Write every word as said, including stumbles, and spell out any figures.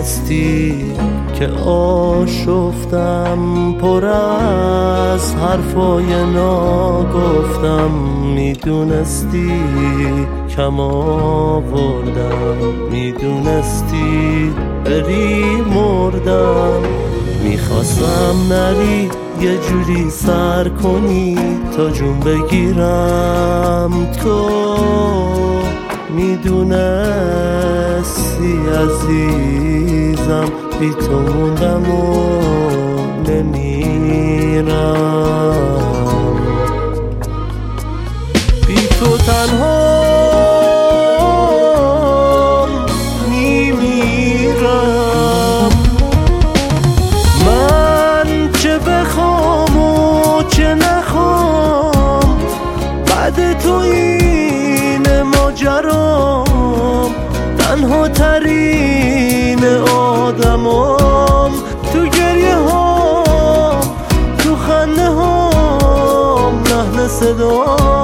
میدونستی که آشفتم، پر از حرفای ناگفتم. میدونستی کم آوردم، میدونستی بری مردم. میخواستم نری یه جوری سر کنی تا جون بگیرم. تو میدونستی عزیزم بی تو موندم و نمیرم. بی تو تنها میمیرم. من چه بخوام و چه نخوام، بعد تو این ماجرام. تنها ترین آدمام، تو گریه هام، تو خنده هام، لحن صدام.